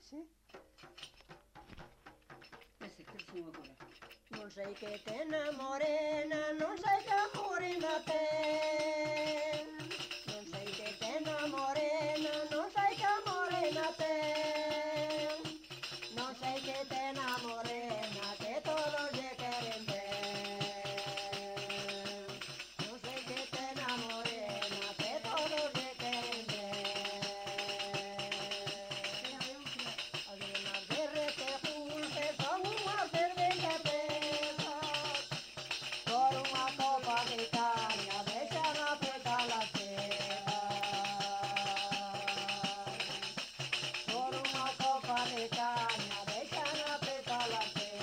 Sí? Ese que son agora. Non sei que tena morena, non sei que morena ten. Non sei que tena morena, non sei que morena ten. Non sei que tena morena, que todos lle queren ver. Non sei que tena morena, que todos lle queren ver. Además de repejunte, son unhas cerveza pesas. Por unha copa de caña, deixan apretar las cejas. Por unha copa de caña, deixan apretar las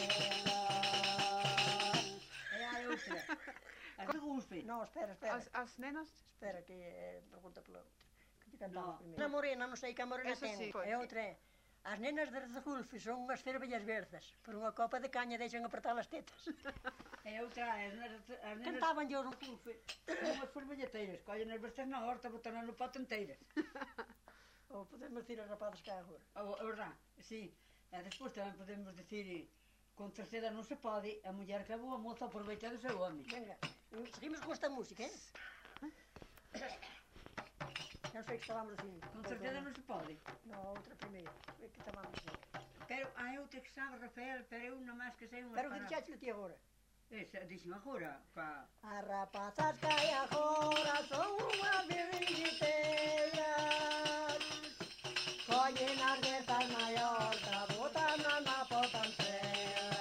cejas. E hai outra. As de Guspe. Non, espera. As nenas... Espera, que pregunta pela outra. Que te cantamos No. primeiro. Na morena, non sei que a morena Eso ten. sí. E outra é, as nenas de Rezagulfi son unhas cervellas verdes. Por unha copa de caña deixan apretar as tetas. E outra, as nenas... Cantaban yo no Guspe. Son unhas fervelleteiras. Collen as verstas na horta, botan no pato enteiras. Ou podemos decir as rapadas que hai agora. A verdad, sí. E despois tamén podemos decir... Con terceira non se pode, a muller que é boa moza aproveita do seu home. Venga, seguimos con esta música, eh? Non sei que estábamos dicindo. Con certeza non se pode. No, outra primeiro. Que estábamos dicindo. Pero hai outra que sabe, Rafael, pero eu nomás que sei unhas Pero que palabras. dixaste ti agora? Esa, dixen agora, ca... As rapazas que hai agora son unhas virginteiras. Collen as versas na horta, botan na potancera.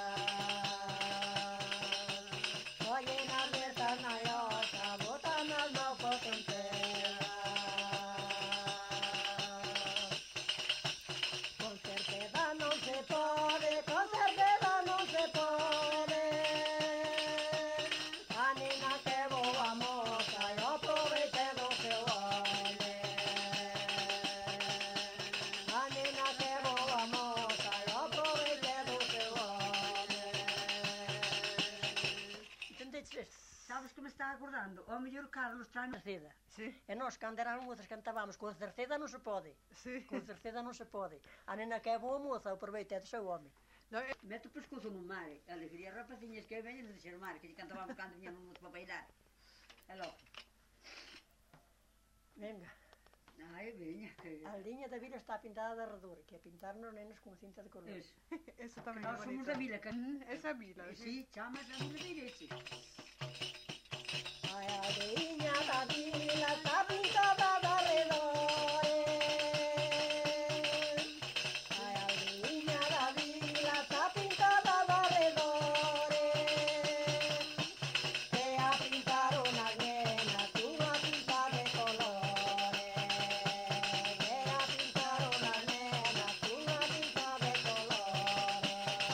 Collen as versas na horta, botan na potancera. Con certeza non se pode, con certeza non se pode. A nena que boa moza, e aproveite do seu home. A nena que boa moza, e aproveite do seu home. Entendeches isto? Sabes que me está acordando? Ao mellor Carlos trae... Cerceda. Sí, E nós, cando eran mozas, cantábamos con certeza non se pode. sí. Con certeza non se pode. A nena que é boa moza, aproveite do seu home. No, Mete o pescozo no mar, alegría rapaciñas que veñen de ser mar, que lle cantábamos cando viñan un mozo para bailar. E logo, Venga. ai, veña, que... A liña da vila está pintada de arredor, que é pintarnos nenas con cinta de color. Eso. eso tamén Nós é somos bonito. da vila, que... Esa vila, Sí, chamas a vila de Ireche. Ai, a liña da vila está pintada de arredores. Ai, a liña da vila está pintada de arredores. E a pintaron as nenas cunha pinta de colores. E a pintaron as nenas cunha pinta de colores.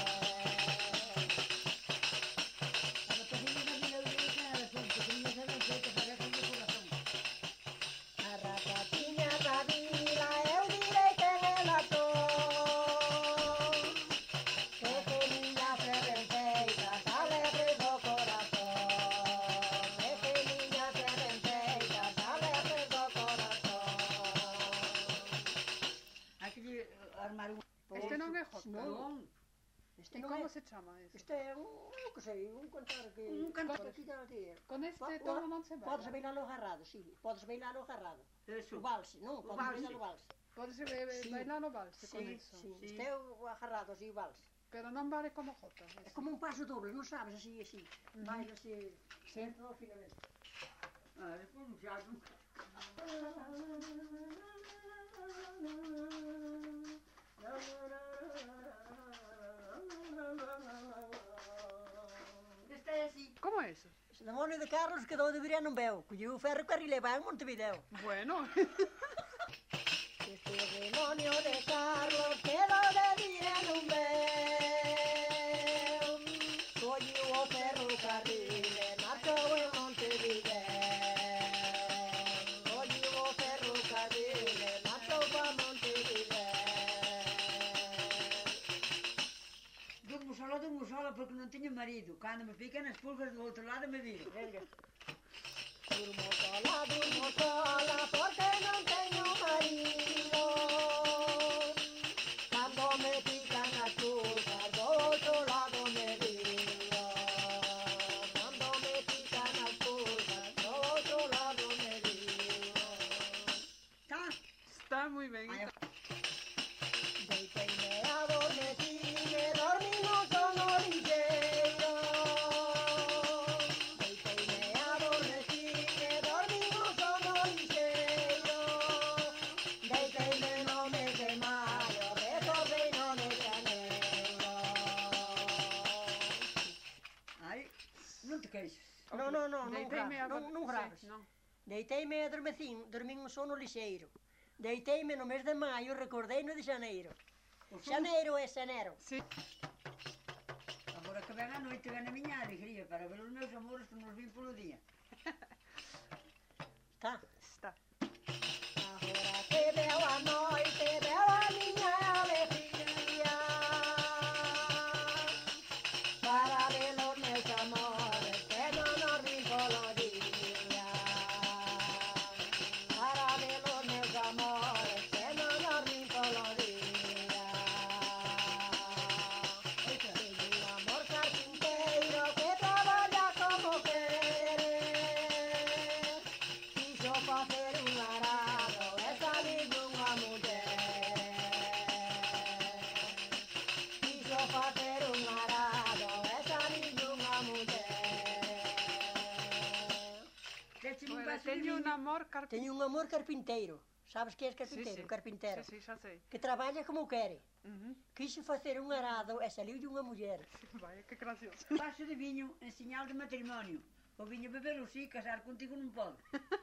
A rapaciña da vila de Ireche era son pequeniñas e ben feitas, parecen de corazón. A rapaciña da vila, eu direi quen ela son. Pequeniñas e ben feitas, alegres do corazón. Pequeniñas e ben feitas, alegres do corazón. Hai que lle armar un... Este non é jota. Non, Este E non como é... se chama ese? Este é un, eu que sei, un cantar que... Un cantar. que dá tía. Con este tono non se Podes baila. bailar o agarrado, sí. Podes bailar o agarrado. eso. O valse, non? O Podes valse. bailar o valse. Podes Sí. bailar no valse con Sí, eso. sí. Sí. Este é o agarrado, así, o valse. Pero non vale como jota. É como un paso doble, non sabes, así, así. Baila así, sempre ao finalmente. Ah, despois non xa non... Este é así. Como é eso? Ese demonio de Carlos quedou de Virián non veu. Colleu o ferro carril e vai en Montevideo. Bueno, Este demonio de Carlos quedou de Virián non veu. Colleu o ferro carril e marchou en Montevideo. Colleu o ferro carril e marchou pa Montevideo. Durmo sola porque non teño marido. Cando me pican as pulgas do outro lado me viro. Venga. Durmo sola porque non teño marido. Cando me pican as curvas, do outro lado me río. Cando me pican as curvas, do outro lado me río. Tá? Está muy bien. Ai, Deiteime a dormecime, dormi no sono lixeiro. Deiteime a dormecime, dormi no sono lixeiro. Deiteime no mes de maio, recordei no de xaneiro. ai, non te queixes. Non Deiteime a graves, non graves. Sí, non. Deiteime e dormín no sono lixeiro. Deiteime no mes de maio, recordei no de xaneiro. Xaneiro é xanero. Sí. Agora que ven a noite, ven a miña alegría para ver os meus amores que nos vin polo día. Tá. Está. Agora que veo a noite, veo a miña alegría. Para ver os meus amores que non nos vin polo día. Para ver os meus amores que non nos vin polo día. Teño un amor carpinteiro que traballa como quere. Quixo facer un arado e salir dunha muller. Quixo facer un arado e salir dunha muller. Teche un Bueno, vaso de teño un viño. amor carpintero. Teño un amor carpinteiro. Sabes que é carpinteiro? Carpintero. Sí, xa sei. Que traballa como quere. Ujú. Quixo facer un arado e saliu unha muller. Vaya, que gracioso. Un vaso de viño en señal de matrimonio. O viño bebelo sí, casar contigo non pode.